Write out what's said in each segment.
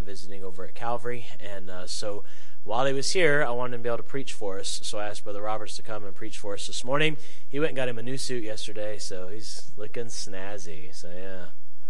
visiting over at Calvary, and so while he was here, I wanted him to be able to preach for us, so I asked Brother Roberts to come and preach for us this morning. He went and got him a new suit yesterday, so he's looking snazzy, so yeah.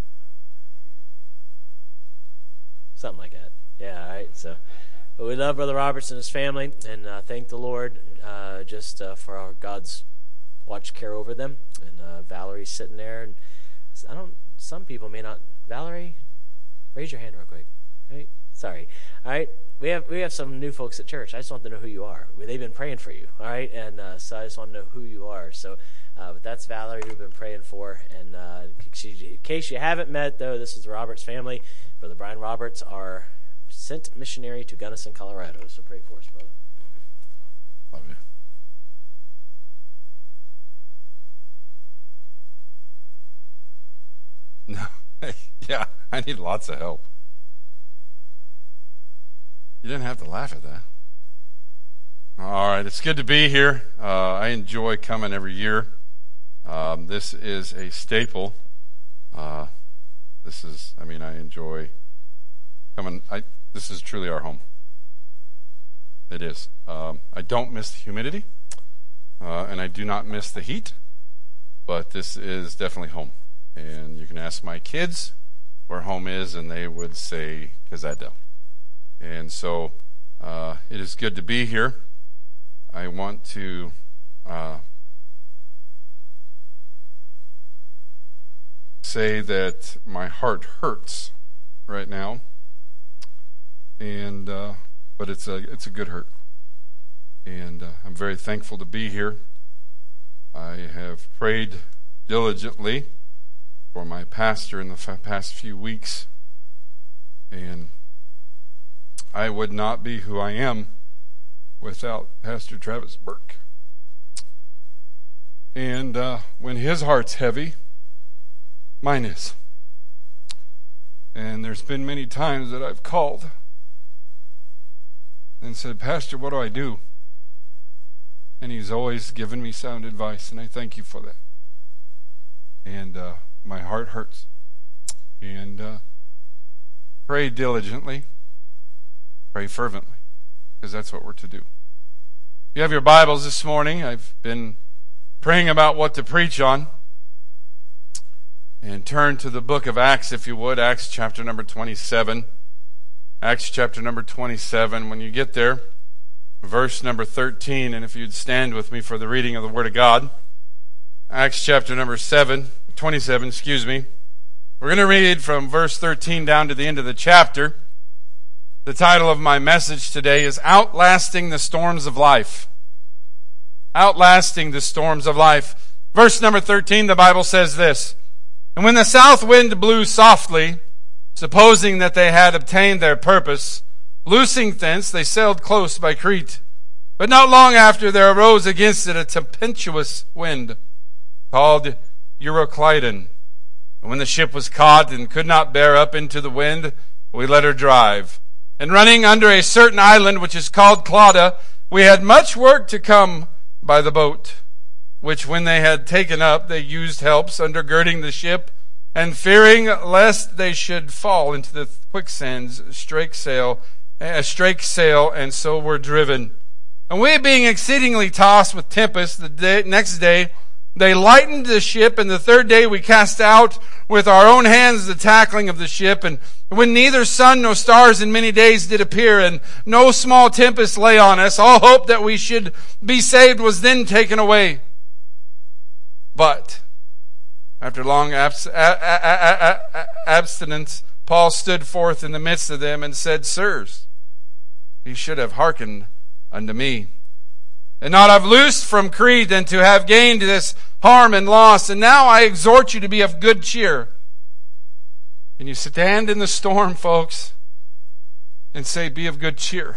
Something like that. Yeah, all right, so... But we love Brother Roberts and his family, and thank the Lord just for God's watch care over them. And Valerie's sitting there, and some people may not. Valerie, raise your hand real quick. Right? Sorry. All right. We have some new folks at church. I just want to know who you are. They've been praying for you. All right, and so I just want to know who you are. So, but that's Valerie who we've been praying for. And in case you haven't met, though, this is the Roberts family. Brother Brian Roberts, our sent missionary to Gunnison, Colorado. So pray for us, brother. Love you. No, yeah, I need lots of help. You didn't have to laugh at that. All right, it's good to be here. I enjoy coming every year. This is a staple. I enjoy coming. This is truly our home. It is. I don't miss the humidity, and I do not miss the heat, but this is definitely home. And you can ask my kids where home is, and they would say Cazadel. And so it is good to be here. I want to say that my heart hurts right now, and but it's a good hurt, and I'm very thankful to be here. I have prayed diligently for my pastor in the past few weeks, and I would not be who I am without Pastor Travis Burke. And when his heart's heavy, mine is. And there's been many times that I've called and said, Pastor, what do I do? And he's always given me sound advice, and I thank you for that. And my heart hurts. And pray diligently, pray fervently, because that's what we're to do. If you have your Bibles this morning, I've been praying about what to preach on. And turn to the book of Acts, if you would, Acts chapter number 27. Acts chapter number 27. When you get there, verse number 13, and if you'd stand with me for the reading of the Word of God. Acts chapter number 27, We're going to read from verse 13 down to the end of the chapter. The title of my message today is Outlasting the Storms of Life. Outlasting the Storms of Life. Verse number 13, the Bible says this: And when the south wind blew softly, supposing that they had obtained their purpose, loosing thence, they sailed close by Crete. But not long after there arose against it a tempestuous wind, called Euroclydon. And when the ship was caught and could not bear up into the wind, we let her drive. And running under a certain island which is called Clauda, we had much work to come by the boat, which when they had taken up, they used helps undergirding the ship, and fearing lest they should fall into the quicksands, strake sail, and so were driven. And we being exceedingly tossed with tempest, next day they lightened the ship, and the third day we cast out with our own hands the tackling of the ship. And when neither sun nor stars in many days did appear, and no small tempest lay on us, all hope that we should be saved was then taken away. But after long abstinence, Paul stood forth in the midst of them and said, Sirs, ye should have hearkened unto me, and not have loosed from Crete, than to have gained this harm and loss. And now I exhort you to be of good cheer. Can you stand in the storm, folks, and say, be of good cheer?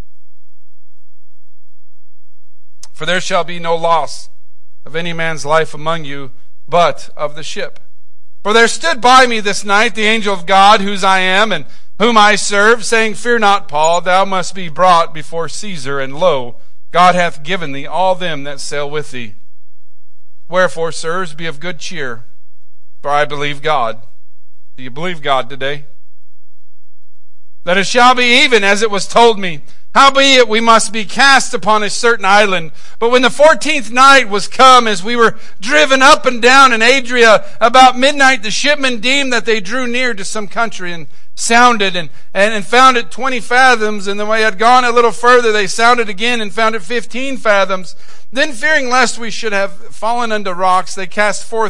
For there shall be no loss of any man's life among you, but of the ship. For there stood by me this night the angel of God, whose I am, and whom I serve, saying, Fear not, Paul, thou must be brought before Caesar, and lo, God hath given thee all them that sail with thee. Wherefore, sirs, be of good cheer, for I believe God. Do you believe God today? that it shall be even as it was told me. Howbeit we must be cast upon a certain island. But when the 14th night was come, as we were driven up and down in Adria, about midnight the shipmen deemed that they drew near to some country, and sounded and found it 20 fathoms. And then when they had gone a little further, they sounded again and found it 15 fathoms. Then fearing lest we should have fallen unto rocks, they cast 4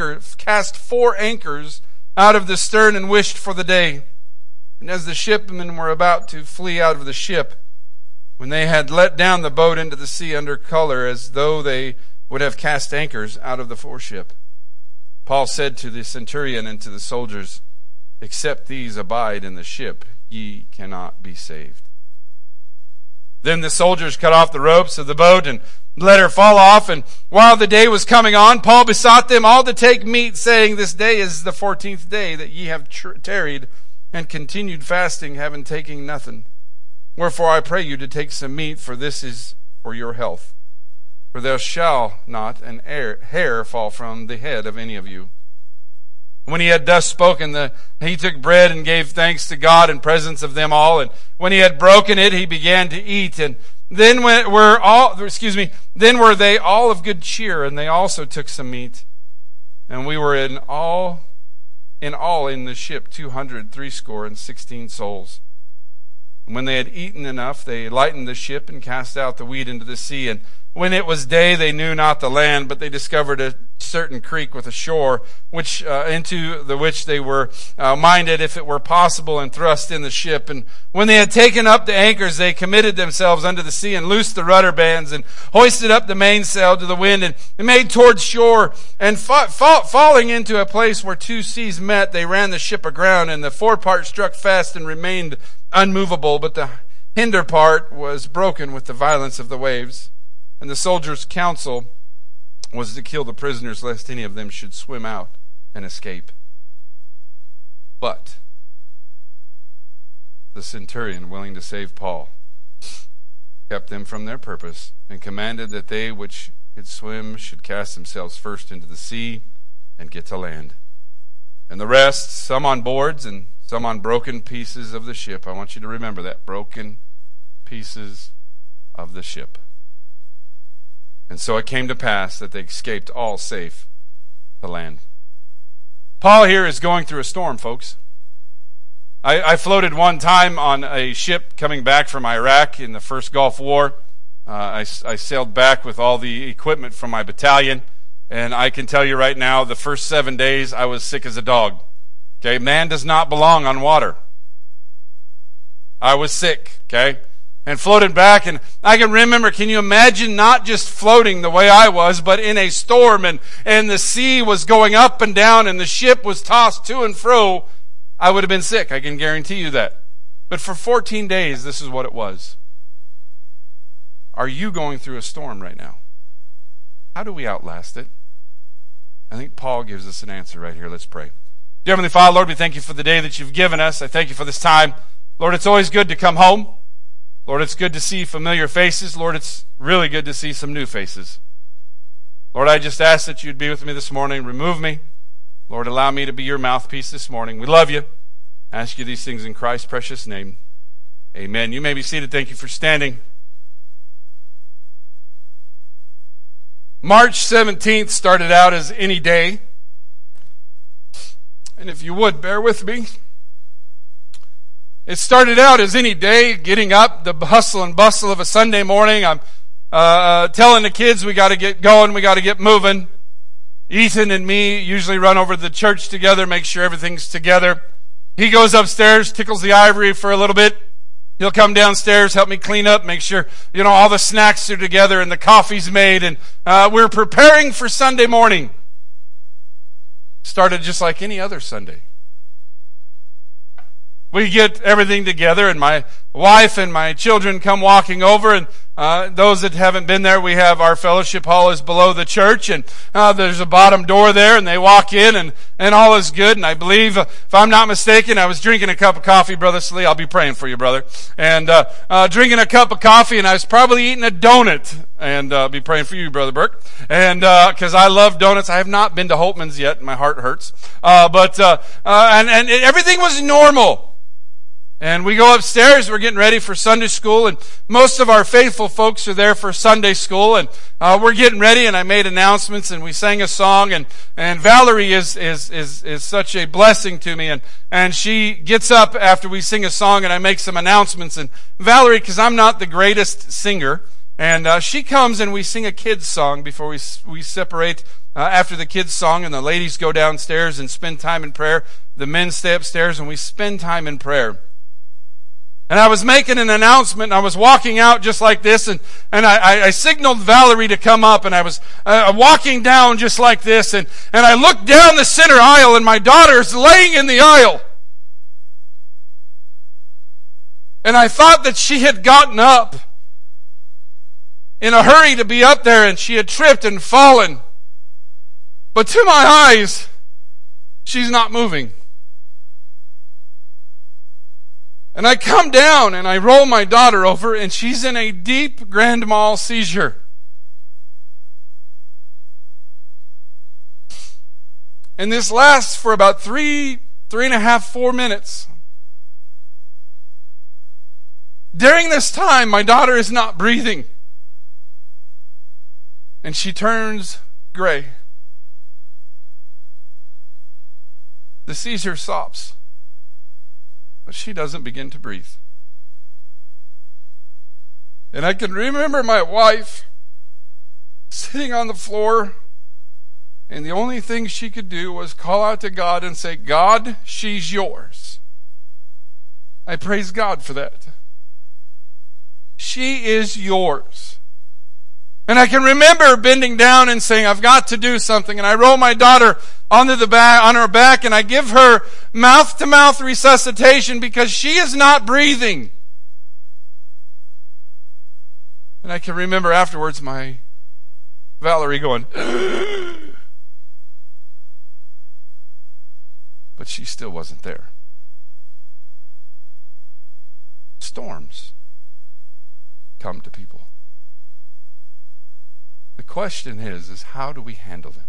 anchors out of the stern and wished for the day. And as the shipmen were about to flee out of the ship, when they had let down the boat into the sea under color, as though they would have cast anchors out of the foreship, Paul said to the centurion and to the soldiers, except these abide in the ship, ye cannot be saved. Then the soldiers cut off the ropes of the boat and let her fall off. And while the day was coming on, Paul besought them all to take meat, saying, this day is the 14th day that ye have tarried and continued fasting, having taken nothing. Wherefore I pray you to take some meat, for this is for your health. For there shall not an hair fall from the head of any of you. When he had thus spoken, he took bread and gave thanks to God in presence of them all. And when he had broken it, he began to eat. And then were they all of good cheer, and they also took some meat. And we were in all in the ship 260 souls. And when they had eaten enough, they lightened the ship and cast out the wheat into the sea. And when it was day, they knew not the land, but they discovered a certain creek with a shore, into which they were minded, if it were possible, and thrust in the ship. And when they had taken up the anchors, they committed themselves unto the sea, and loosed the rudder bands, and hoisted up the mainsail to the wind, and made towards shore. And falling into a place where 2 seas met, they ran the ship aground, and the forepart struck fast and remained unmovable, but the hinder part was broken with the violence of the waves. And the soldiers' counsel was to kill the prisoners, lest any of them should swim out and escape. But the centurion, willing to save Paul, kept them from their purpose, and commanded that they which could swim should cast themselves first into the sea and get to land. And the rest, some on boards and some on broken pieces of the ship. I want you to remember that, broken pieces of the ship. And so it came to pass that they escaped all safe to land. Paul here is going through a storm, folks. I floated one time on a ship coming back from Iraq in the first Gulf War. I sailed back with all the equipment from my battalion, and I can tell you right now, the first 7 days I was sick as a dog. Okay, man does not belong on water. I was sick, okay? And floated back, and I can remember, can you imagine not just floating the way I was, but in a storm, and the sea was going up and down, and the ship was tossed to and fro. I would have been sick, I can guarantee you that. But for 14 days, this is what it was. Are you going through a storm right now? How do we outlast it? I think Paul gives us an answer right here. Let's pray. Dear Heavenly Father, Lord, we thank you for the day that you've given us. I thank you for this time. Lord, it's always good to come home. Lord, it's good to see familiar faces. Lord, it's really good to see some new faces. Lord, I just ask that you'd be with me this morning. Remove me. Lord, allow me to be your mouthpiece this morning. We love you. I ask you these things in Christ's precious name. Amen. You may be seated. Thank you for standing. March 17th started out as any day. And if you would, bear with me. It started out as any day, getting up, the hustle and bustle of a Sunday morning. I'm telling the kids we got to get going, we got to get moving. Ethan and me usually run over to the church together, make sure everything's together. He goes upstairs, tickles the ivory for a little bit. He'll come downstairs, help me clean up, make sure, all the snacks are together and the coffee's made. And we're preparing for Sunday morning. Started just like any other Sunday. We get everything together, and my wife and my children come walking over, and those that haven't been there, we have our fellowship hall is below the church, and there's a bottom door there, and they walk in, and all is good. And I believe, if I'm not mistaken, I was drinking a cup of coffee, Brother Slee. I'll be praying for you, brother. And drinking a cup of coffee, and I was probably eating a donut, and I'll be praying for you, Brother Burke. And because I love donuts. I have not been to Holtman's yet, and my heart hurts. But everything was normal. And we go upstairs, we're getting ready for Sunday school, and most of our faithful folks are there for Sunday school, and we're getting ready, and I made announcements, and we sang a song, and Valerie is such a blessing to me, and she gets up after we sing a song, and I make some announcements, and Valerie, because I'm not the greatest singer, and she comes and we sing a kids song before we separate after the kids song, and the ladies go downstairs and spend time in prayer. The men stay upstairs, and we spend time in prayer. And I was making an announcement, and I was walking out just like this, and I signaled Valerie to come up, and I was walking down just like this, and I looked down the center aisle, and my daughter's laying in the aisle. And I thought that she had gotten up in a hurry to be up there, and she had tripped and fallen. But to my eyes, she's not moving. And I come down and I roll my daughter over, and she's in a deep grand mal seizure. And this lasts for about 3.5, 4 minutes. During this time, my daughter is not breathing. And she turns gray. The seizure stops. But she doesn't begin to breathe. And I can remember my wife sitting on the floor, and the only thing she could do was call out to God and say, God, she's yours. I praise God for that. She is yours. And I can remember bending down and saying, I've got to do something. And I roll my daughter on her back, and I give her mouth-to-mouth resuscitation because she is not breathing. And I can remember afterwards my Valerie going, but she still wasn't there. Storms come to people. The question is how do we handle them?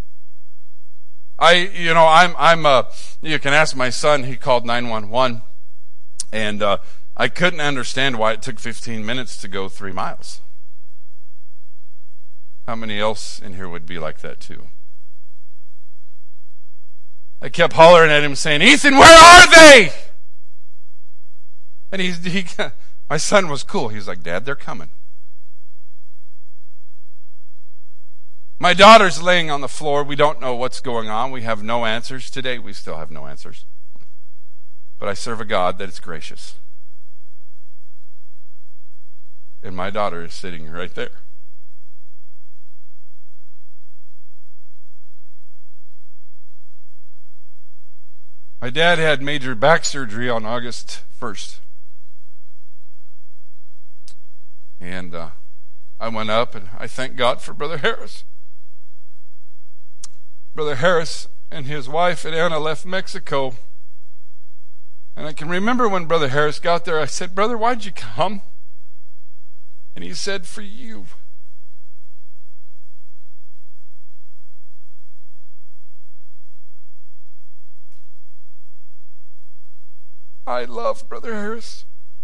You can ask my son. He called 911, and I couldn't understand why it took 15 minutes to go 3 miles. How many else in here would be like that too? I kept hollering at him saying, Ethan, where are they? And my son was cool. He was like, Dad, they're coming. My daughter's laying on the floor. We don't know what's going on. We have no answers. Today we still have no answers. But I serve a God that is gracious. And my daughter is sitting right there. My dad had major back surgery on August 1st. And I went up and I thank God for Brother Harris. Brother Harris and his wife and Anna left Mexico. And I can remember when Brother Harris got there, I said, Brother, why'd you come? And he said, for you. I love Brother Harris.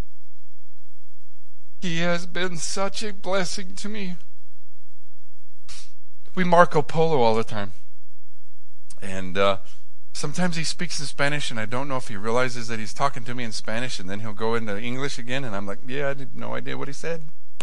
He has been such a blessing to me. We Marco Polo all the time. And sometimes he speaks in Spanish, and I don't know if he realizes that he's talking to me in Spanish, and then he'll go into English again, and I'm like, yeah, I had no idea what he said.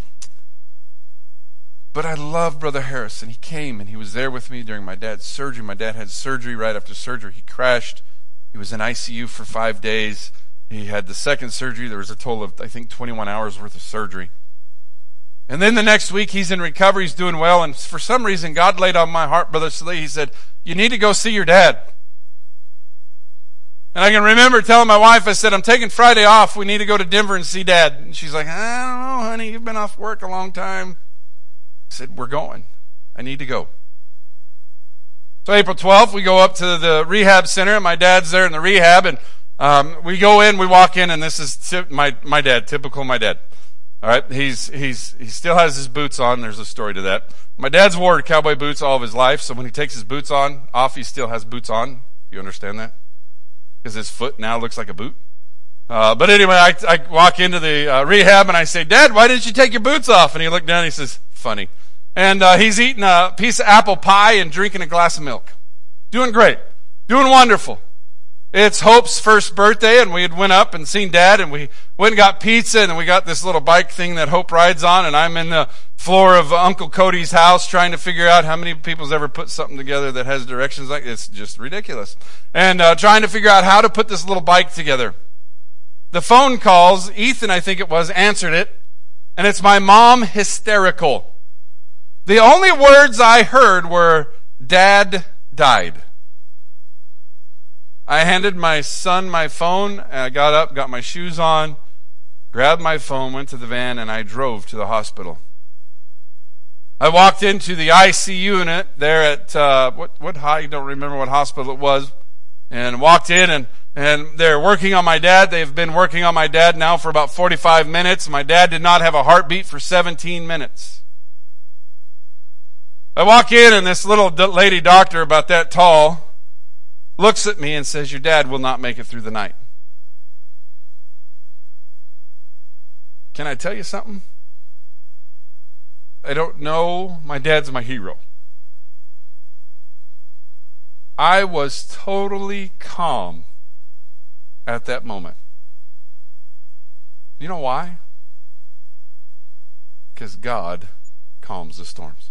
But I love Brother Harris, and he came, and he was there with me during my dad's surgery. My dad had surgery. Right after surgery, he crashed. He was in ICU for 5 days. He had the second surgery. There was a total of, I think, 21 hours worth of surgery. And then the next week, he's in recovery. He's doing well. And for some reason, God laid on my heart, Brother Salee. He said, you need to go see your dad. And I can remember telling my wife, I said, I'm taking Friday off. We need to go to Denver and see Dad. And she's like, I don't know, honey. You've been off work a long time. I said, we're going. I need to go. So April 12th, we go up to the rehab center, and my dad's there in the rehab, and we go in, we walk in, and this is my dad, typical my dad. All right, he still has his boots on. There's a story to that. My dad's wore cowboy boots all of his life, so when he takes his boots off, he still has boots on. You understand that? Because his foot now looks like a boot. But anyway, I walk into the rehab and I say, Dad, why didn't you take your boots off? And he looked down and he says, funny. And he's eating a piece of apple pie and drinking a glass of milk. Doing great. Doing wonderful. It's Hope's first birthday, and we had went up and seen Dad, and we went and got pizza, and we got this little bike thing that Hope rides on, and I'm in the floor of Uncle Cody's house trying to figure out how many people's ever put something together that has directions like this. It's just ridiculous. And trying to figure out how to put this little bike together. The phone calls, Ethan, I think it was, answered it, and it's my mom, hysterical. The only words I heard were, Dad died. I handed my son my phone, and I got up, got my shoes on, grabbed my phone, went to the van, and I drove to the hospital. I walked into the ICU unit there at, I don't remember what hospital it was, and walked in, and they're working on my dad. They've been working on my dad now for about 45 minutes. My dad did not have a heartbeat for 17 minutes. I walk in, and this little lady doctor about that tall looks at me and says, your dad will not make it through the night. Can I tell you something? I don't know. My dad's my hero. I was totally calm at that moment. You know why? Because God calms the storms.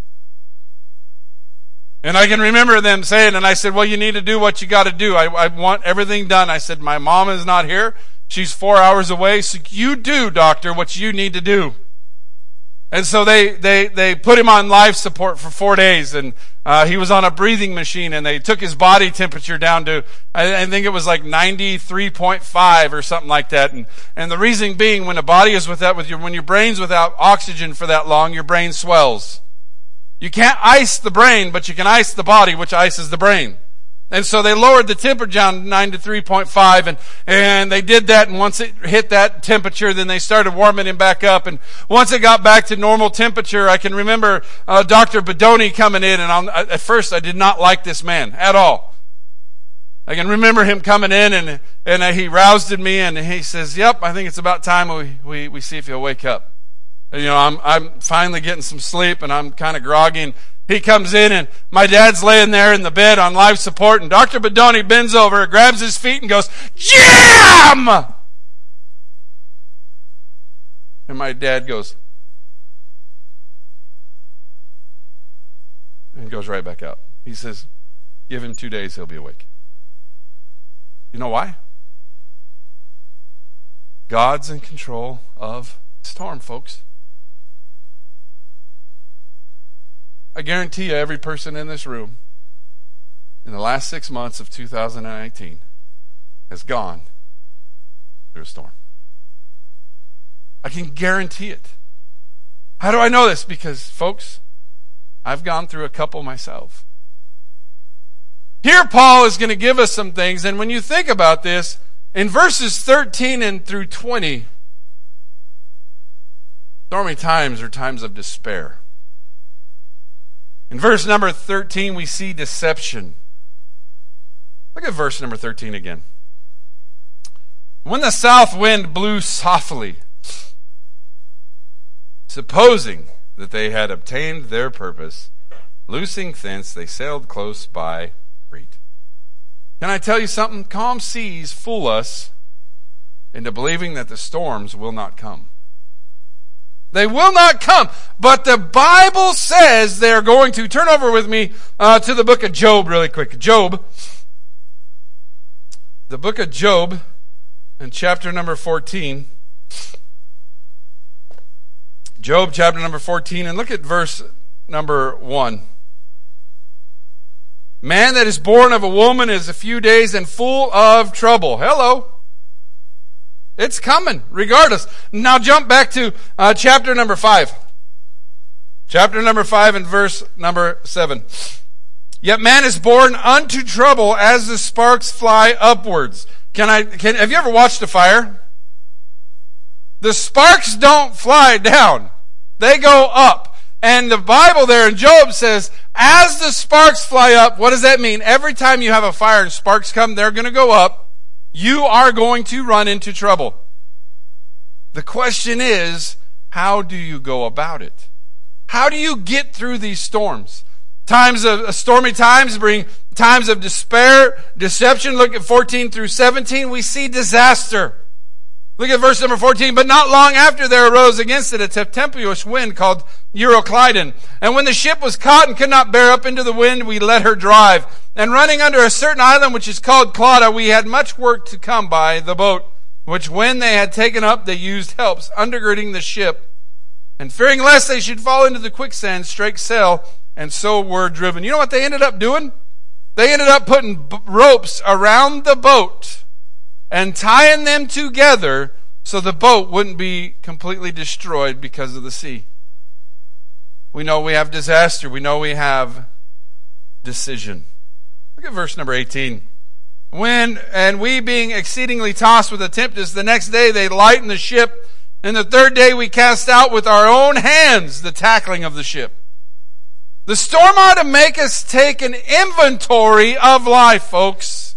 And I can remember them saying, and I said, well, you need to do what you got to do. I want everything done. I said, my mom is not here. She's 4 hours away. So you do, doctor, what you need to do. And so they put him on life support for 4 days. And he was on a breathing machine. And they took his body temperature down to, I think it was like 93.5 or something like that. And the reason being, when the body is when your brain's without oxygen for that long, your brain swells. You can't ice the brain, but you can ice the body, which ices the brain. And so they lowered the temperature down to 93.5, and they did that, and once it hit that temperature, then they started warming him back up. And once it got back to normal temperature, I can remember Dr. Bedoni coming in, and at first I did not like this man at all. I can remember him coming in, and he roused me, and he says, yep, I think it's about time we see if he'll wake up. You know, I'm finally getting some sleep, and I'm kind of groggy. And he comes in, and my dad's laying there in the bed on life support, and Dr. Bedoni bends over, grabs his feet, and goes, Jim! And my dad goes, and goes right back out. He says, give him 2 days, he'll be awake. You know why? God's in control of the storm, folks. I guarantee you, every person in this room in the last 6 months of 2019 has gone through a storm. I can guarantee it. How do I know this? Because, folks, I've gone through a couple myself. Here Paul is going to give us some things, and when you think about this, in verses 13 and through 20, stormy times are times of despair. In verse number 13, we see deception. Look at verse number 13 again. When the south wind blew softly, supposing that they had obtained their purpose, loosing thence, they sailed close by Crete. Can I tell you something? Calm seas fool us into believing that the storms will not come. They will not come. But the Bible says they're going to. Turn over with me to the book of Job really quick. Job. The book of Job and chapter number 14. Job chapter number 14. And look at verse number 1. Man that is born of a woman is a few days and full of trouble. Hello. It's coming, regardless. Now jump back to chapter number 5. Chapter number 5 and verse number 7. Yet man is born unto trouble as the sparks fly upwards. Have you ever watched a fire? The sparks don't fly down. They go up. And the Bible there in Job says, as the sparks fly up, what does that mean? Every time you have a fire and sparks come, they're going to go up. You are going to run into trouble. The question is, how do you go about it? How do you get through these storms? Stormy times bring times of despair, deception. Look at 14 through 17. We see disaster. Look at verse number 14. But not long after there arose against it a tempestuous wind called Euroclydon. And when the ship was caught and could not bear up into the wind, we let her drive. And running under a certain island which is called Clauda, we had much work to come by the boat, which when they had taken up, they used helps, undergirding the ship. And fearing lest they should fall into the quicksand, strake sail, and so were driven. You know what they ended up doing? They ended up putting ropes around the boat and tying them together so the boat wouldn't be completely destroyed because of the sea. We know we have disaster. We know we have decision. Look at verse number 18. And we being exceedingly tossed with a tempest, the next day they lightened the ship, and the third day we cast out with our own hands the tackling of the ship. The storm ought to make us take an inventory of life, folks.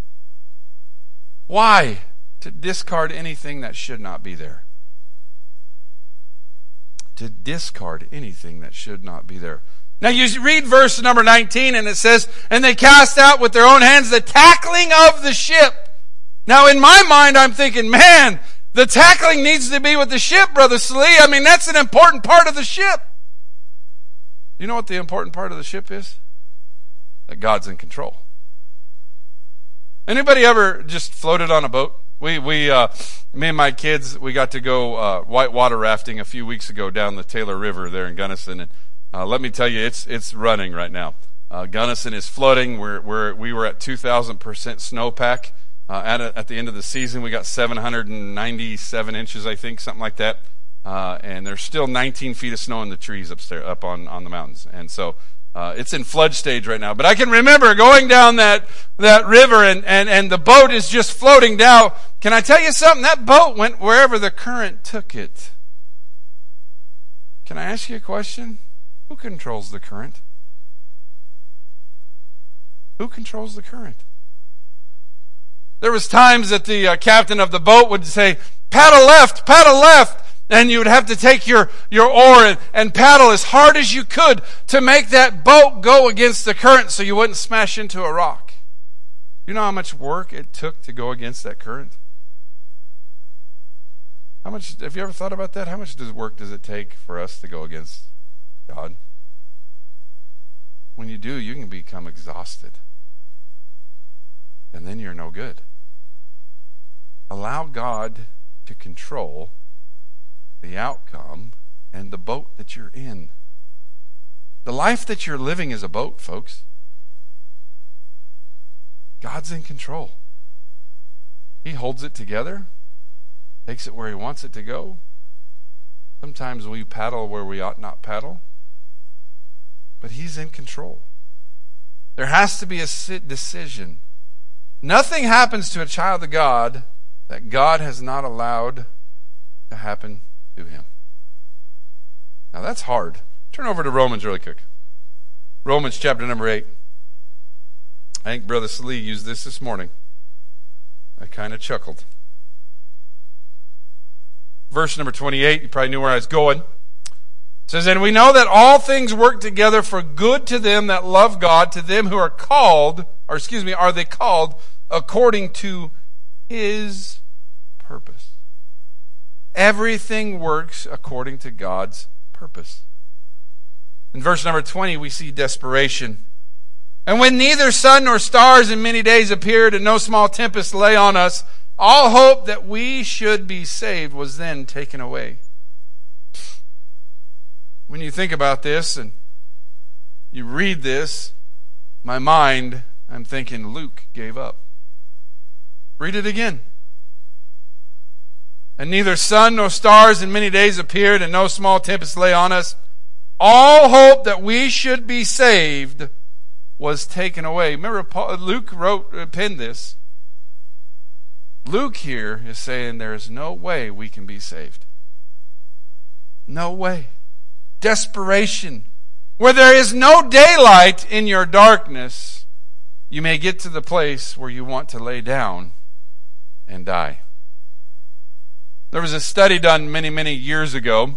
Why? To discard anything that should not be there. To discard anything that should not be there. Now you read verse number 19 and it says, and they cast out with their own hands the tackling of the ship. Now in my mind I'm thinking, man, the tackling needs to be with the ship, Brother Slee. I mean, that's an important part of the ship. You know what the important part of the ship is? That God's in control. Anybody ever just floated on a boat? Me and my kids, we got to go whitewater rafting a few weeks ago down the Taylor River there in Gunnison, and let me tell you, it's running right now. Gunnison is flooding. We were at 2,000% snowpack at the end of the season. We got 797 inches, I think, something like that. And there's still 19 feet of snow in the trees up on the mountains, and so it's in flood stage right now. But I can remember going down that river, and the boat is just floating down. Can I tell you something? That boat went wherever the current took it. Can I ask you a question? Who controls the current? Who controls the current? There was times that the captain of the boat would say, paddle left, and you would have to take your oar and paddle as hard as you could to make that boat go against the current so you wouldn't smash into a rock. You know how much work it took to go against that current? Have you ever thought about that? How much work does it take for us to go against God? When you do, you can become exhausted. And then you're no good. Allow God to control the outcome and the boat that you're in. The life that you're living is a boat, folks. God's in control. He holds it together, takes it where He wants it to go. Sometimes we paddle where we ought not paddle, but He's in control. There has to be a decision. Nothing happens to a child of God that God has not allowed to happen to him. Now that's hard. Turn over to Romans really quick. Romans chapter number 8. I think Brother Slee used this morning. I kind of chuckled. Verse number 28, you probably knew where I was going. It says, and we know that all things work together for good to them that love God, to them who are called, are they called according to His purpose. Everything works according to God's purpose. In verse number 20, we see desperation. And when neither sun nor stars in many days appeared, and no small tempest lay on us, all hope that we should be saved was then taken away. When you think about this and you read this, my mind, I'm thinking Luke gave up. Read it again. And neither sun nor stars in many days appeared, and no small tempest lay on us. All hope that we should be saved was taken away. Remember, Luke penned this. Luke here is saying there is no way we can be saved. No way. Desperation. Where there is no daylight in your darkness, you may get to the place where you want to lay down and die. There was a study done many years ago,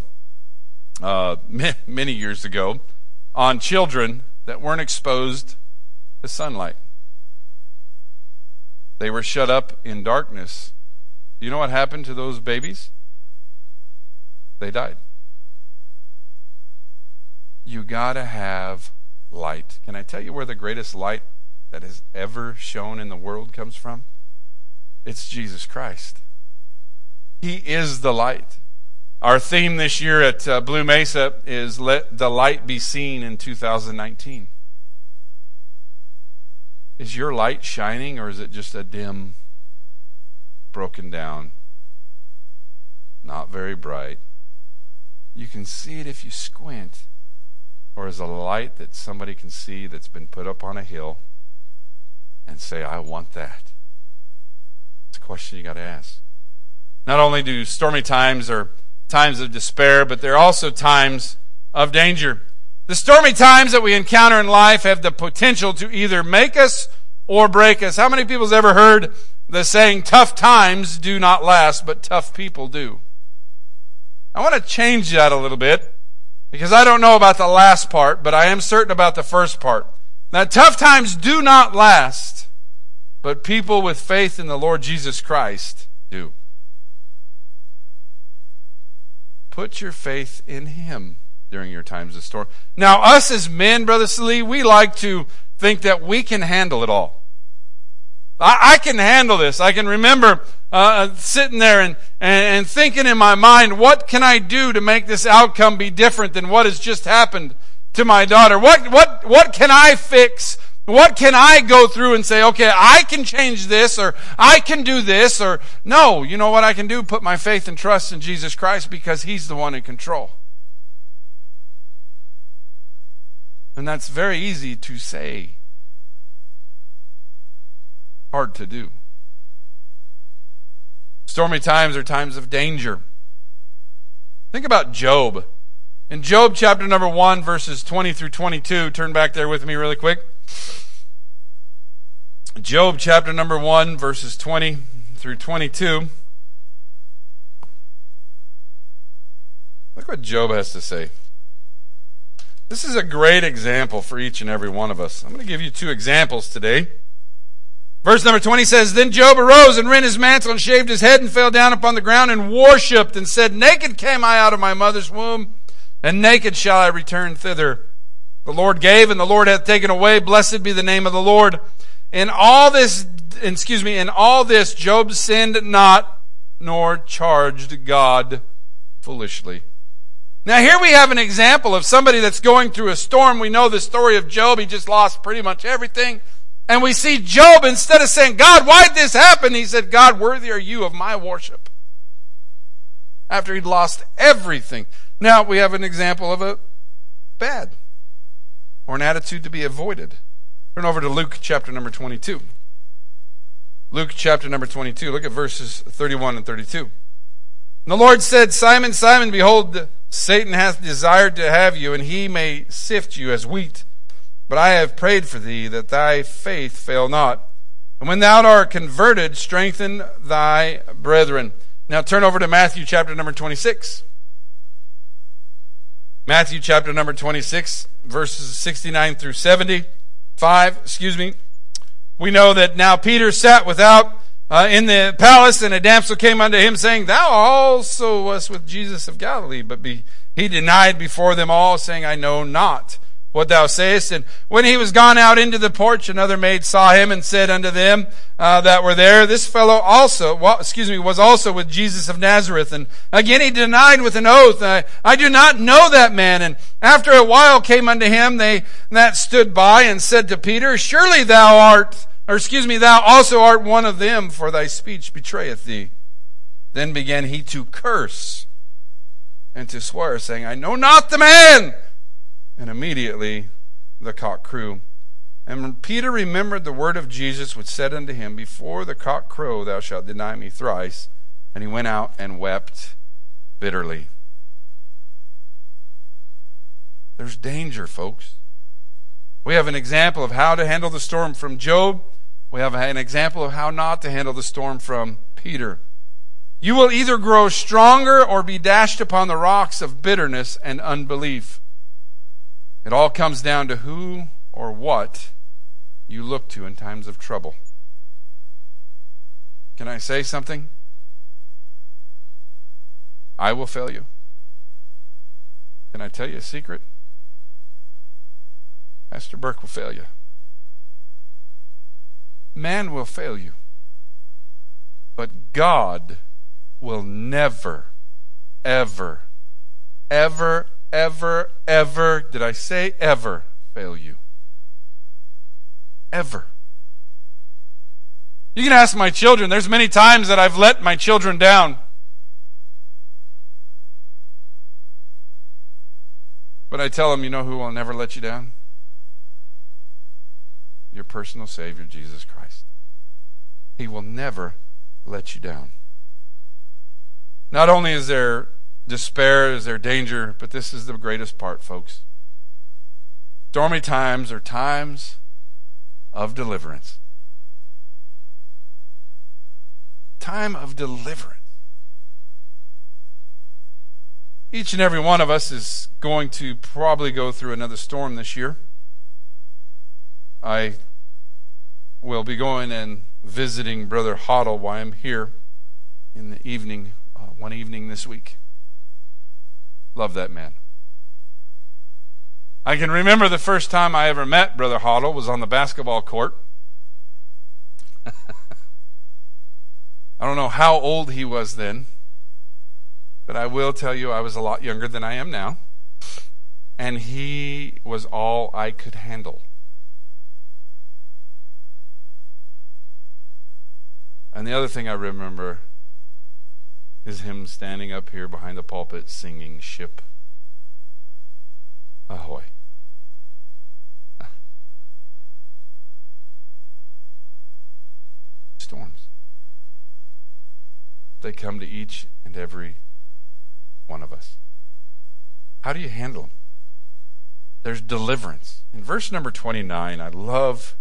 many years ago, on children that weren't exposed to sunlight. They were shut up in darkness. Do you know what happened to those babies? They died. You gotta have light. Can I tell you where the greatest light that has ever shone in the world comes from? It's Jesus Christ. He is the light. Our theme this year at Blue Mesa is Let the Light Be Seen in 2019. Is your light shining, or is it just a dim, broken down, not very bright? You can see it if you squint. Or is it a light that somebody can see that's been put up on a hill and say, I want that? It's a question you got to ask. Not only do stormy times or times of despair, but there are also times of danger. The stormy times that we encounter in life have the potential to either make us or break us. How many people have ever heard the saying, tough times do not last, but tough people do? I want to change that a little bit, because I don't know about the last part, but I am certain about the first part. Now, tough times do not last, but people with faith in the Lord Jesus Christ do. Put your faith in Him during your times of storm. Now, us as men, Brother Salee, we like to think that we can handle it all. I can handle this. I can remember sitting there and thinking in my mind, what can I do to make this outcome be different than what has just happened to my daughter? What can I fix? What can I go through and say, okay, I can change this, or I can do this, or no, you know what I can do? Put my faith and trust in Jesus Christ, because He's the one in control. And that's very easy to say. Hard to do. Stormy times are times of danger. Think about Job. In Job chapter number 1, verses 20 through 22, turn back there with me really quick. Job chapter number 1, verses 20 through 22. Look what Job has to say. This is a great example for each and every one of us. I'm going to give you 2 examples today. Verse number 20 says, Then Job arose and rent his mantle and shaved his head and fell down upon the ground and worshipped and said, Naked came I out of my mother's womb, and naked shall I return thither. The Lord gave, and the Lord hath taken away. Blessed be the name of the Lord. In all this, Job sinned not, nor charged God foolishly. Now here we have an example of somebody that's going through a storm. We know the story of Job. He just lost pretty much everything. And we see Job, instead of saying, God, why did this happen? He said, God, worthy are you of my worship. After he'd lost everything. Now we have an example of a bad, or an attitude to be avoided. Turn over to Luke chapter number 22. Luke chapter number 22. Look at verses 31 and 32. And the Lord said, Simon, Simon, behold, Satan hath desired to have you, and he may sift you as wheat. But I have prayed for thee, that thy faith fail not. And when thou art converted, strengthen thy brethren. Now turn over to Matthew chapter number 26. Matthew chapter number 26, verses 69 through 75. We know that now Peter sat without in the palace, and a damsel came unto him, saying, Thou also wast with Jesus of Galilee. But he denied before them all, saying, I know not what thou sayest. And when he was gone out into the porch, another maid saw him and said unto them that were there, This fellow also, was also with Jesus of Nazareth. And again he denied with an oath, I do not know that man. And after a while came unto him they that stood by and said to Peter, Surely thou also art one of them, for thy speech betrayeth thee. Then began he to curse and to swear, saying, I know not the man. And immediately the cock crew. And when Peter remembered the word of Jesus, which said unto him, Before the cock crow, thou shalt deny me thrice. And he went out and wept bitterly. There's danger, folks. We have an example of how to handle the storm from Job. We have an example of how not to handle the storm from Peter. You will either grow stronger or be dashed upon the rocks of bitterness and unbelief. It all comes down to who or what you look to in times of trouble. Can I say something? I will fail you. Can I tell you a secret? Pastor Burke will fail you. Man will fail you. But God will never, ever, ever, ever, ever, did I say ever, fail you? Ever. You can ask my children. There's many times that I've let my children down. But I tell them, you know who will never let you down? Your personal Savior, Jesus Christ. He will never let you down. Not only is there despair, is there danger, but this is the greatest part, folks. Stormy times are times of deliverance. Time of deliverance. Each and every one of us is going to probably go through another storm this year. I will be going and visiting Brother Hoddle while I'm here in the evening, one evening this week. Love that man. I can remember the first time I ever met Brother Hoddle was on the basketball court. I don't know how old he was then, but I will tell you I was a lot younger than I am now. And he was all I could handle. And the other thing I remember is him standing up here behind the pulpit singing Ship Ahoy. Storms. They come to each and every one of us. How do you handle them? There's deliverance. In verse number 29, I love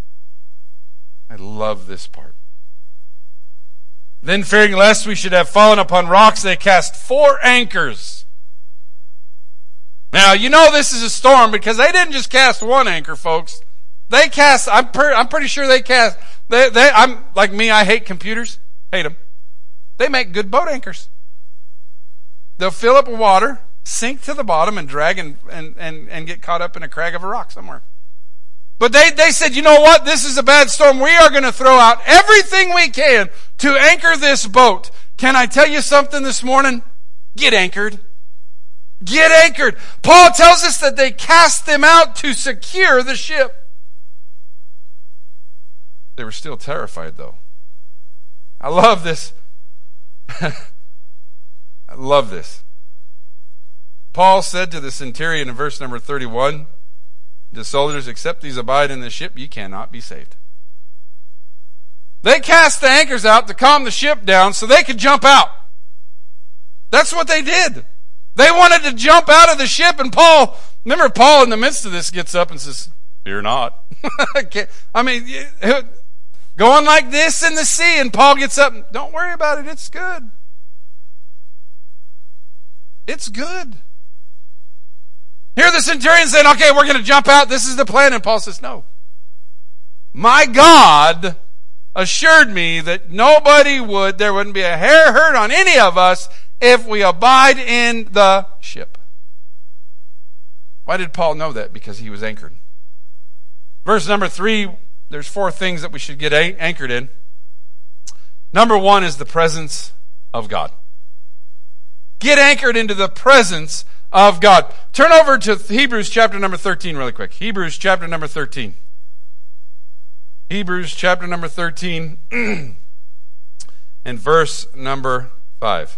this part. Then, fearing lest we should have fallen upon rocks, they cast 4 anchors. Now, you know this is a storm because they didn't just cast one anchor, folks. They cast, I'm pretty sure they cast, I'm like me, I hate computers. Hate them. They make good boat anchors. They'll fill up with water, sink to the bottom, and drag and get caught up in a crag of a rock somewhere. But they said, you know what? This is a bad storm. We are going to throw out everything we can to anchor this boat. Can I tell you something this morning? Get anchored. Get anchored. Paul tells us that they cast them out to secure the ship. They were still terrified, though. I love this. I love this. Paul said to the centurion in verse number 31, the soldiers, except these abide in the ship, ye cannot be saved. They cast the anchors out to calm the ship down so they could jump out. That's what they did. They wanted to jump out of the ship, and Paul in the midst of this gets up and says, fear not. I mean, going like this in the sea, and Paul gets up and, don't worry about it, it's good. It's good. Here the centurion saying, okay, we're going to jump out. This is the plan. And Paul says, no. My God assured me that there wouldn't be a hair hurt on any of us if we abide in the ship. Why did Paul know that? Because he was anchored. Verse number 3, there's 4 things that we should get anchored in. Number 1 is the presence of God. Get anchored into the presence of God. Turn over to Hebrews chapter number 13 really quick. Hebrews chapter number 13. Hebrews chapter number 13 and verse number 5.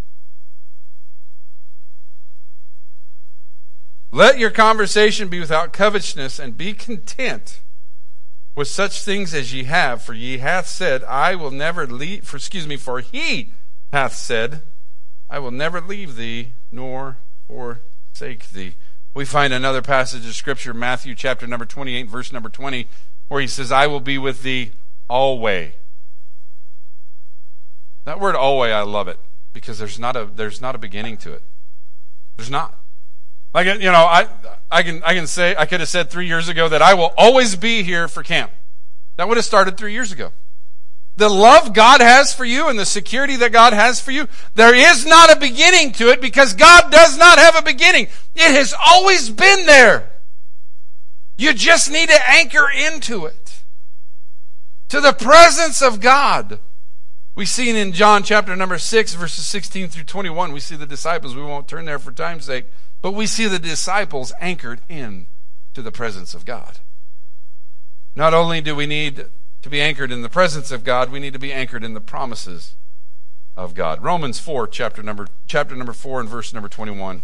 Let your conversation be without covetousness, and be content with such things as ye have, for ye hath said, I will never leave, for he hath said, I will never leave thee nor forsake thee. We find another passage of Scripture, Matthew chapter number 28, verse number 20, where he says, I will be with thee always. That word always, I love it, because there's not a beginning to it. There's not. Like, you know, I can say, I could have said 3 years ago that I will always be here for camp. That would have started 3 years ago. The love God has for you and the security that God has for you, there is not a beginning to it, because God does not have a beginning. It has always been there. You just need to anchor into it. To the presence of God. We see in John chapter number 6, verses 16 through 21, we see the disciples. We won't turn there for time's sake, but we see the disciples anchored in to the presence of God. Not only do we need to be anchored in the presence of God, we need to be anchored in the promises of God. Romans 4, chapter number 4 and verse number 21.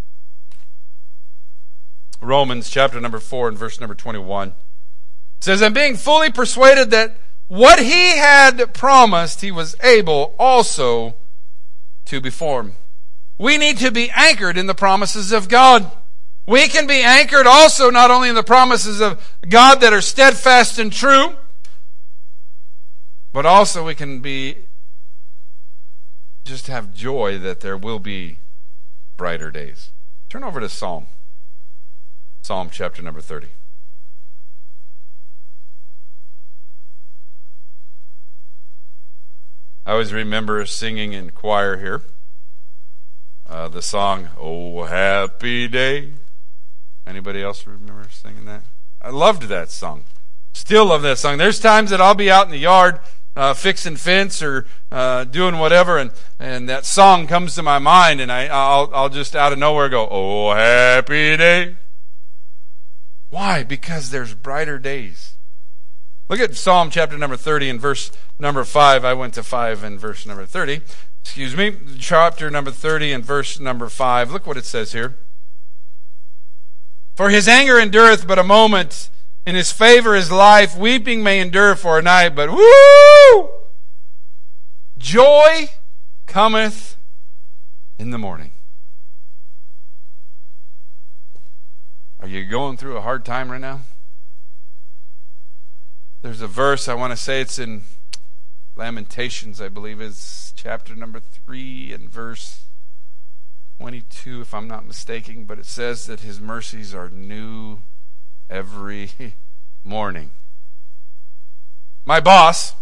Romans chapter number 4 and verse number 21 says, "And being fully persuaded that what he had promised he was able also to perform." We need to be anchored in the promises of God. We can be anchored also not only in the promises of God that are steadfast and true, but also we can just have joy that there will be brighter days. Turn over to Psalm chapter number 30. I always remember singing in choir here the song, "Oh Happy Day." Anybody else remember singing that? I loved that song. Still love that song. There's times that I'll be out in the yard fixing fence or doing whatever, and that song comes to my mind, and I'll just out of nowhere go, "Oh happy day." Why? Because there's brighter days. Look at Psalm chapter number 30 and verse number 5. I went to 5 and verse number 30. Excuse me. Chapter number 30 and verse number 5. Look what it says here. "For his anger endureth but a moment. In his favor is life. Weeping may endure for a night, but woo! Joy cometh in the morning." Are you going through a hard time right now? There's a verse, I want to say it's in Lamentations, I believe it's chapter number 3 and verse 22, if I'm not mistaken, but it says that his mercies are new every morning. My boss,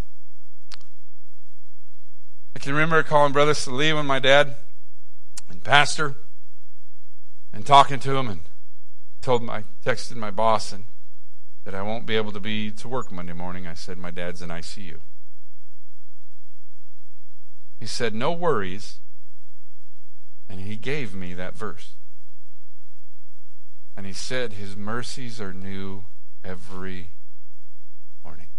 I can remember calling Brother Salim and my dad and pastor and talking to him, and I texted my boss and that I won't be able to be to work Monday morning. I said, "My dad's in ICU." He said, "No worries," and he gave me that verse. And he said, "His mercies are new every morning."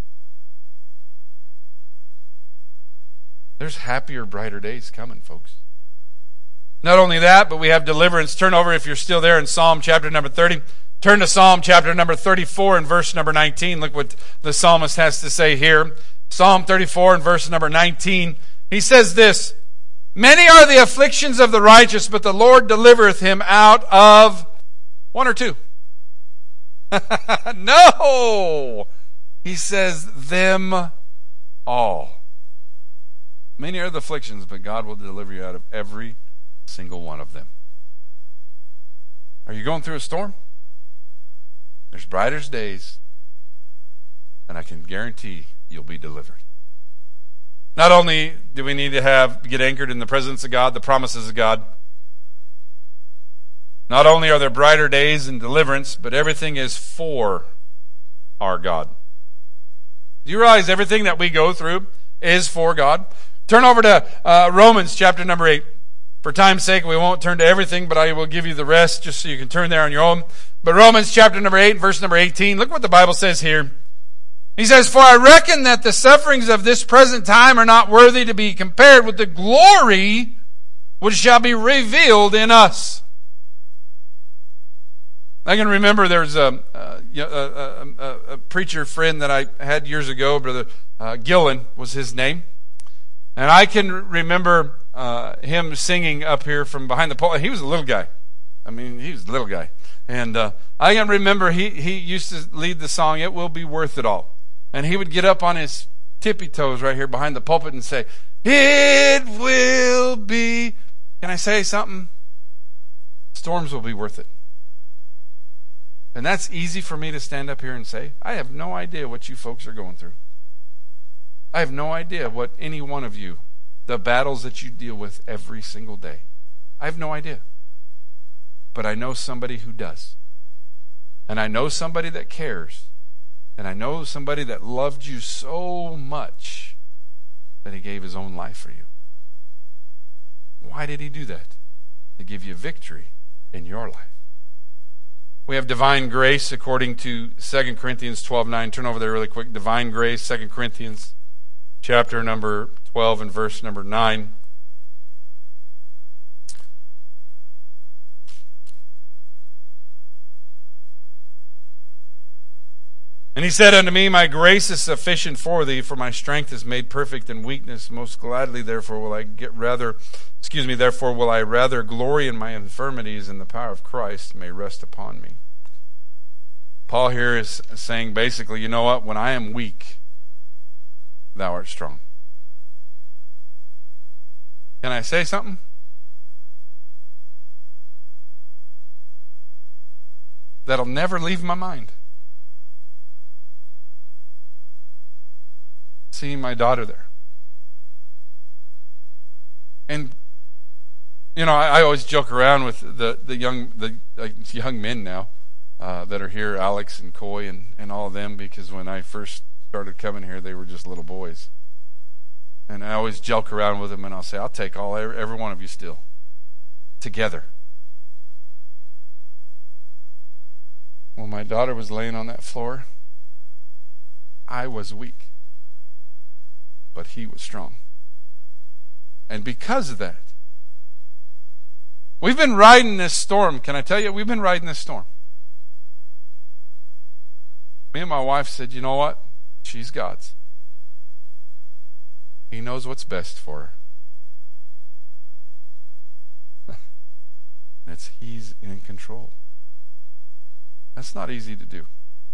There's happier, brighter days coming, folks. Not only that, but we have deliverance. Turn over, if you're still there, in Psalm chapter number 30. Turn to Psalm chapter number 34 and verse number 19. Look what the psalmist has to say here. Psalm 34 and verse number 19. He says this, "Many are the afflictions of the righteous, but the Lord delivereth him out of," one or two? No! He says, "them all." Many are the afflictions, but God will deliver you out of every single one of them. Are you going through a storm? There's brighter days, and I can guarantee you'll be delivered. Not only do we need to get anchored in the presence of God, the promises of God, not only are there brighter days and deliverance, but everything is for our God. Do you realize everything that we go through is for God? Turn over to Romans chapter number 8. For time's sake, we won't turn to everything, but I will give you the rest just so you can turn there on your own. But Romans chapter number 8, verse number 18, look what the Bible says here. He says, "For I reckon that the sufferings of this present time are not worthy to be compared with the glory which shall be revealed in us." I can remember there's a preacher friend that I had years ago, Brother Gillen was his name. And I can remember him singing up here from behind the pulpit. He was a little guy. He was a little guy. And I can remember he used to lead the song, "It Will Be Worth It All." And he would get up on his tippy toes right here behind the pulpit and say, It will be. Can I say something? Storms will be worth it. And that's easy for me to stand up here and say. I have no idea what you folks are going through. I have no idea what any one of you, the battles that you deal with every single day. I have no idea. But I know somebody who does. And I know somebody that cares. And I know somebody that loved you so much that he gave his own life for you. Why did he do that? To give you victory in your life. We have divine grace according to 2 Corinthians 12:9. Turn over there really quick. Divine grace, 2 Corinthians chapter number 12 and verse number 9. And he said unto me, my grace is sufficient for thee, for my strength is made perfect in weakness. Most gladly, therefore will I rather glory in my infirmities, and the power of Christ may rest upon me. Paul here is saying basically, you know what? When I am weak, thou art strong. Can I say something? That'll never leave my mind. Seeing my daughter there. And you know, I always joke around with the young men now that are here, Alex and Coy and all of them, because when I first started coming here, they were just little boys. And I always joke around with them, and I'll say, I'll take every one of you still, together. When my daughter was laying on that floor, I was weak, but he was strong. And because of that, we've been riding this storm. Can I tell you, we've been riding this storm. Me and my wife said, you know what? She's God's. He knows what's best for her. He's in control. That's not easy to do.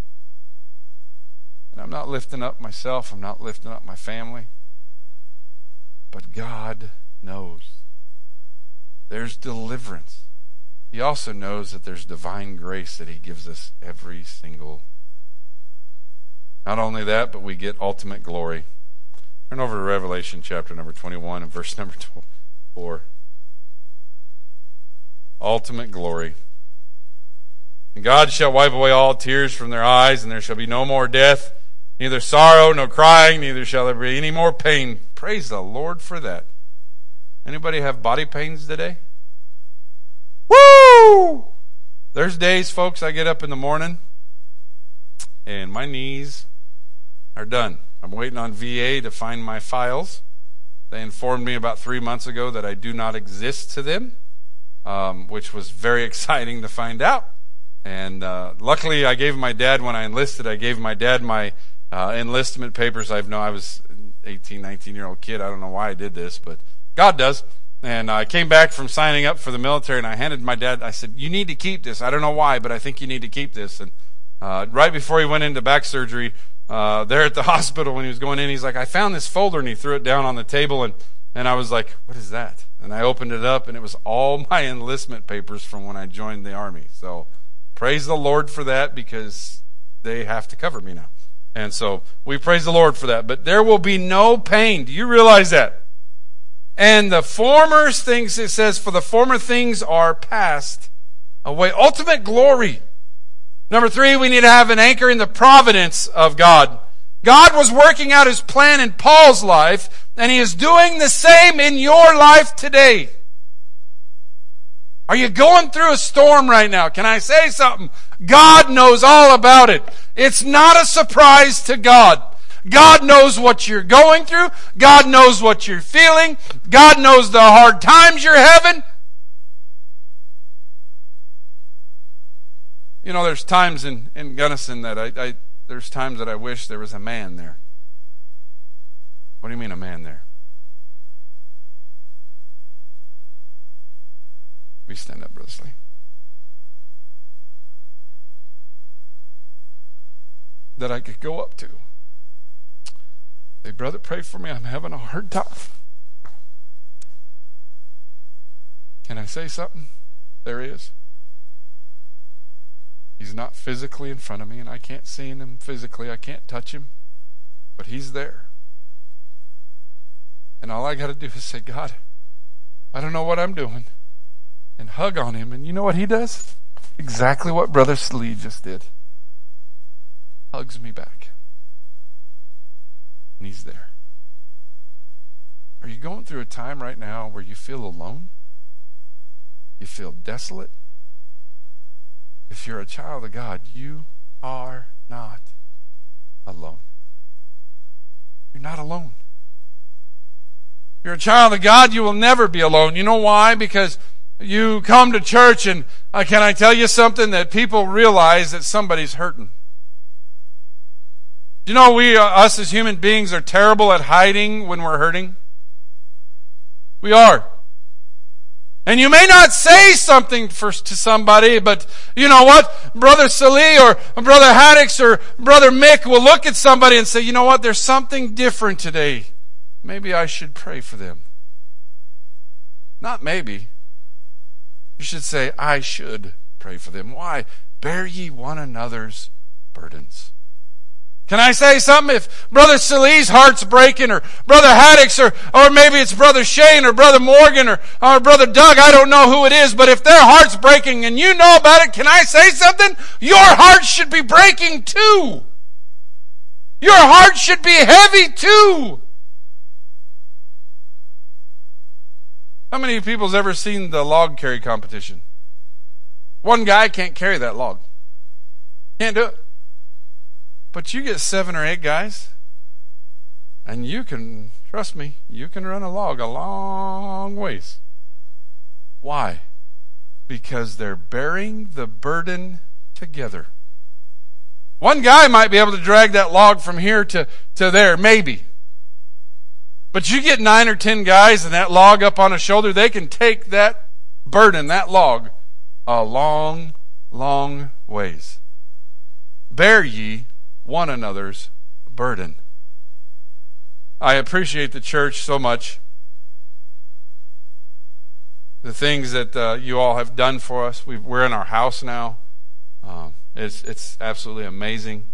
And I'm not lifting up myself. I'm not lifting up my family. But God knows. There's deliverance. He also knows that there's divine grace that he gives us every single. Not only that, but we get ultimate glory. Turn over to Revelation chapter number 21 and verse number 4. Ultimate glory. And God shall wipe away all tears from their eyes, and there shall be no more death, neither sorrow, nor crying, neither shall there be any more pain. Praise the Lord for that. Anybody have body pains today? Woo! There's days, folks, I get up in the morning and my knees are done. I'm waiting on VA to find my files. They informed me about 3 months ago that I do not exist to them, which was very exciting to find out. And luckily, I gave my dad, when I enlisted, I gave my dad my enlistment papers. I was an 18, 19-year-old kid. I don't know why I did this, but God does. And I came back from signing up for the military, and I handed my dad, I said, you need to keep this. I don't know why, but I think you need to keep this. And right before he went into back surgery, there at the hospital when he was going in, he's like, I found this folder, and he threw it down on the table, and I was like, what is that? And I opened it up, and it was all my enlistment papers from when I joined the Army. So praise the Lord for that, because they have to cover me now. And so we praise the Lord for that. But there will be no pain. Do you realize that? And the former things, it says, for the former things are passed away. Ultimate glory. Number 3, we need to have an anchor in the providence of God. God was working out his plan in Paul's life, and he is doing the same in your life today. Are you going through a storm right now? Can I say something? God knows all about it. It's not a surprise to God. God knows what you're going through. God knows what you're feeling. God knows the hard times you're having. You know, there's times in Gunnison that there's times that I wish there was a man there. What do you mean a man there? We stand up, Brother Slee. that I could go up to. Say, brother, pray for me. I'm having a hard time. Can I say something? There he is. He's not physically in front of me, and I can't see him physically. I can't touch him, but he's there. And all I got to do is say, God, I don't know what I'm doing, and hug on him. And you know what he does? Exactly what Brother Slee just did. Hugs me back. And he's there. Are you going through a time right now where you feel alone? You feel desolate? If you're a child of God, you are not alone. You're not alone. If you're a child of God, you will never be alone. You know why? Because you come to church and can I tell you something? That people realize that somebody's hurting. You know, us as human beings are terrible at hiding when we're hurting. We are. And you may not say something to somebody, but you know what? Brother Salih or Brother Haddix or Brother Mick will look at somebody and say, you know what? There's something different today. Maybe I should pray for them. Not maybe. You should say, I should pray for them. Why? Bear ye one another's burdens. Can I say something? If Brother Salih's heart's breaking, or Brother Haddix, or maybe it's Brother Shane, or Brother Morgan, or Brother Doug, I don't know who it is, but if their heart's breaking and you know about it, can I say something? Your heart should be breaking too. Your heart should be heavy too. How many people's ever seen the log carry competition? One guy can't carry that log. Can't do it. But you get 7 or 8 guys, and you can, trust me, you can run a log a long ways. Why? Because they're bearing the burden together. One guy might be able to drag that log from here to there, maybe. But you get 9 or 10 guys and that log up on a shoulder, they can take that burden, that log, a long, long ways. Bear ye one another's burden. I appreciate the church so much. The things that you all have done for us. We're in our house now. It's absolutely amazing.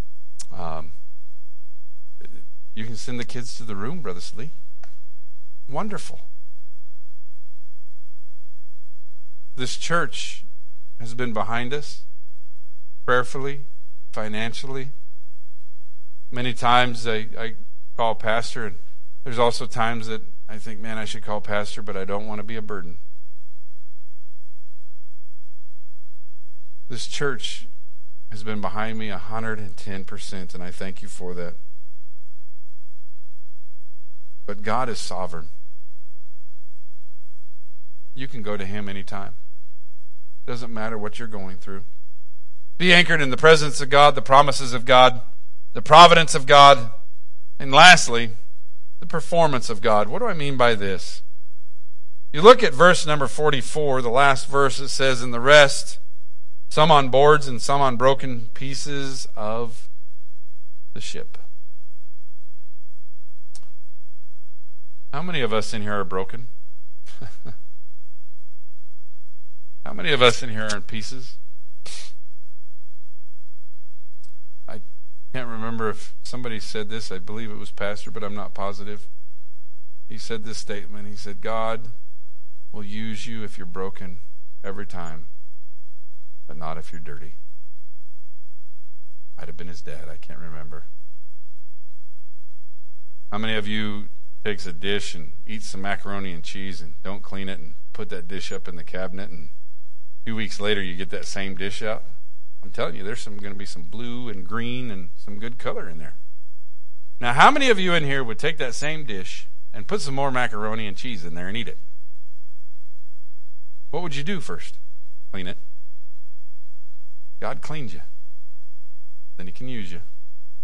You can send the kids to the room, Brother Slee. Wonderful. This church has been behind us prayerfully, financially. Many times I call Pastor, and there's also times that I think, man, I should call Pastor, but I don't want to be a burden. This church has been behind me 110%, and I thank you for that. But God is sovereign. You can go to Him anytime. Doesn't matter what you're going through. Be anchored in the presence of God, the promises of God, the providence of God, and lastly, the performance of God. What do I mean by this? You look at verse number 44, the last verse, it says, "And the rest, some on boards and some on broken pieces of the ship." How many of us in here are broken? How many of us in here are in pieces? I can't remember if somebody said this. I believe it was Pastor, but I'm not positive. He said this statement. He said, God will use you if you're broken every time, but not if you're dirty. Might have been his dad. I can't remember. How many of you takes a dish and eats some macaroni and cheese and don't clean it and put that dish up in the cabinet, and 2 weeks later you get that same dish out? I'm telling you, there's going to be some blue and green and some good color in there. Now, how many of you in here would take that same dish and put some more macaroni and cheese in there and eat it? What would you do first? Clean it. God cleans you. Then He can use you.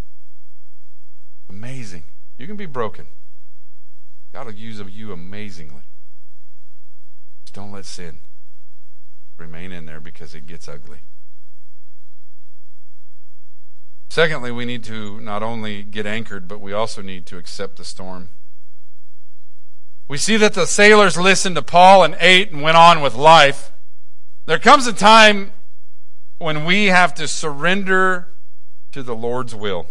Amazing. You can be broken. God will use you amazingly. Just don't let sin remain in there, because it gets ugly. Secondly, we need to not only get anchored, but we also need to accept the storm. We see that the sailors listened to Paul and ate and went on with life. There comes a time when we have to surrender to the Lord's will.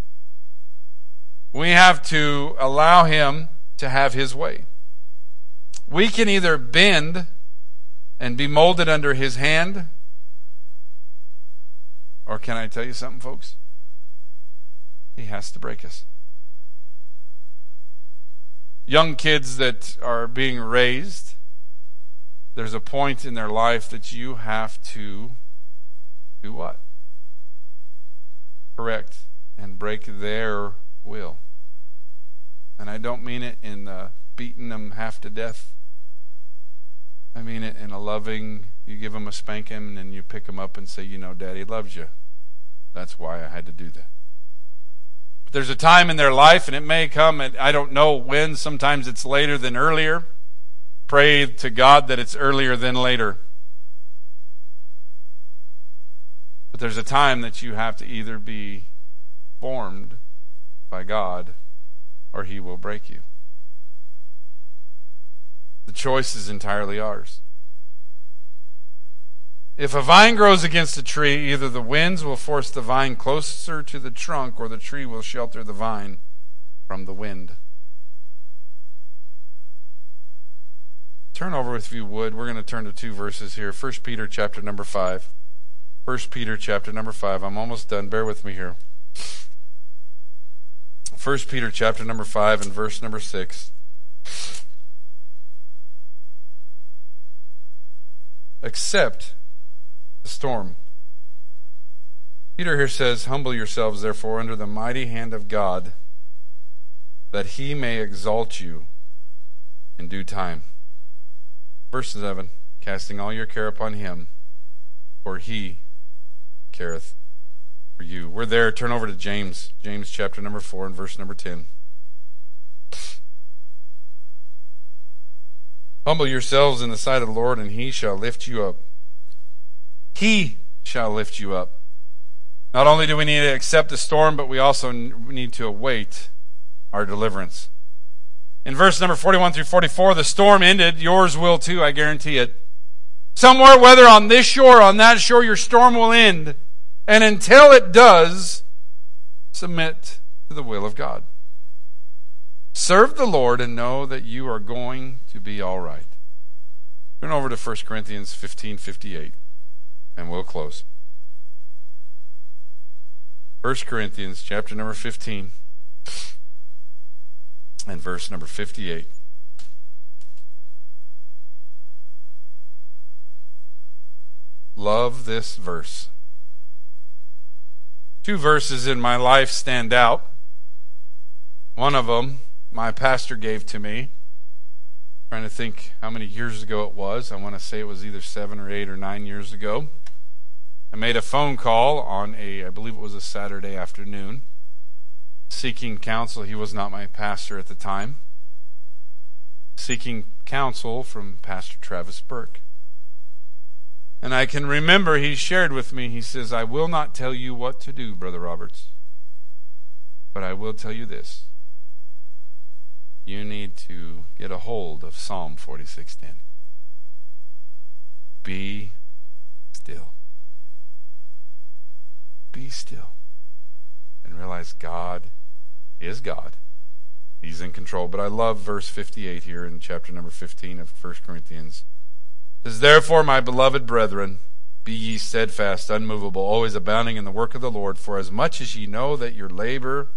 We have to allow Him to have His way. We can either bend and be molded under His hand, or can I tell you something, folks? He has to break us. Young kids that are being raised, there's a point in their life that you have to do what? Correct and break their will. And I don't mean it in beating them half to death. I mean it in a loving, you give them a spanking and you pick them up and say, you know, Daddy loves you. That's why I had to do that. But there's a time in their life, and it may come, and I don't know when, sometimes it's later than earlier. Pray to God that it's earlier than later. But there's a time that you have to either be formed by God or He will break you. The choice is entirely ours. If a vine grows against a tree, either the winds will force the vine closer to the trunk, or the tree will shelter the vine from the wind. Turn over if you would. We're going to turn to 2 verses here. 1 Peter chapter number 5. 1 Peter chapter number 5. I'm almost done. Bear with me here. 1 Peter chapter number 5 and verse number 6. Accept the storm. Peter here says, humble yourselves therefore under the mighty hand of God, that He may exalt you in due time. Verse 7, casting all your care upon Him, for He careth for you. We're there. Turn over to James. James chapter number 4 and verse number 10. Humble yourselves in the sight of the Lord, and He shall lift you up. He shall lift you up. Not only do we need to accept the storm, but we also need to await our deliverance. In verse number 41 through 44, the storm ended. Yours will too, I guarantee it. Somewhere, whether on this shore or on that shore, your storm will end. And until it does, submit to the will of God. Serve the Lord and know that you are going to be all right. Turn over to 1 Corinthians 15:58, and we'll close. 1 Corinthians chapter number 15 and verse number 58. Love this verse. 2 verses in my life stand out. One of them my pastor gave to me. I'm trying to think how many years ago it was. I want to say it was either 7 or 8 or 9 years ago. I made a phone call on I believe it was a Saturday afternoon, seeking counsel. He was not my pastor at the time. Seeking counsel from Pastor Travis Burke. And I can remember he shared with me, he says, I will not tell you what to do, Brother Roberts, but I will tell you this. You need to get a hold of Psalm 46:10. Be still. Be still. And realize God is God. He's in control. But I love verse 58 here in chapter number 15 of 1 Corinthians. It says, therefore, my beloved brethren, be ye steadfast, unmovable, always abounding in the work of the Lord, for as much as ye know that your labor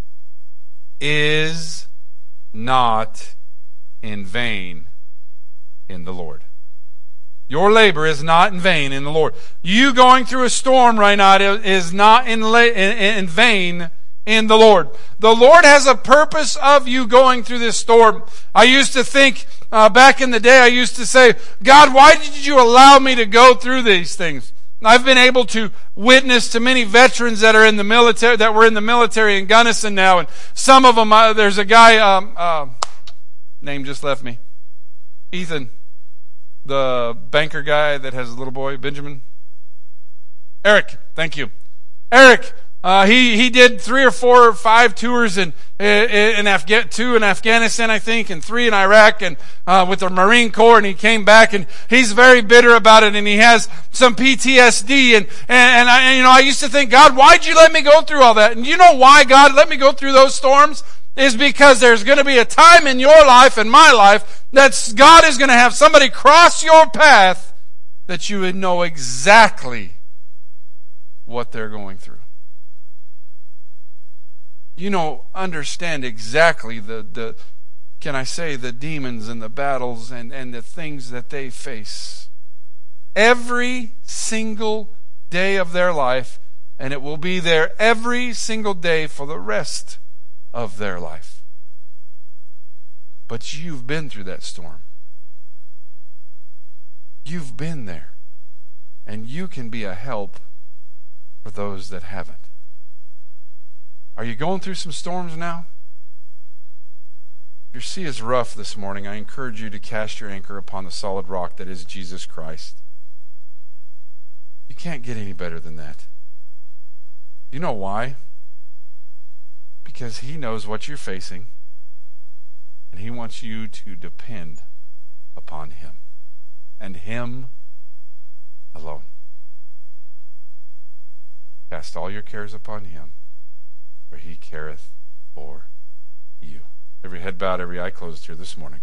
is not in vain in the Lord. Your labor is not in vain in the Lord. You going through a storm right now is not in vain in the Lord. The Lord has a purpose of you going through this storm. I used to think, back in the day, I used to say, God, why did you allow me to go through these things? I've been able to witness to many veterans that are in the military, that were in the military in Gunnison now, and some of them, there's a guy, name just left me, Ethan, the banker guy that has a little boy, Benjamin, Eric, thank you. Eric He did 3 or 4 or 5 tours in Afghanistan, I think, and 3 in Iraq, and with the Marine Corps, and he came back, and he's very bitter about it, and he has some PTSD, and I used to think, God, why'd you let me go through all that? And you know why God let me go through those storms? Is because there's going to be a time in your life and my life that God is going to have somebody cross your path that you would know exactly what they're going through. Understand exactly the demons and the battles and the things that they face every single day of their life, and it will be there every single day for the rest of their life. But you've been through that storm. You've been there, and you can be a help for those that haven't. Are you going through some storms now? If your sea is rough this morning, I encourage you to cast your anchor upon the solid rock that is Jesus Christ. You can't get any better than that. You know why? Because He knows what you're facing, and He wants you to depend upon Him, and Him alone. Cast all your cares upon Him, for He careth for you. Every head bowed, every eye closed here this morning.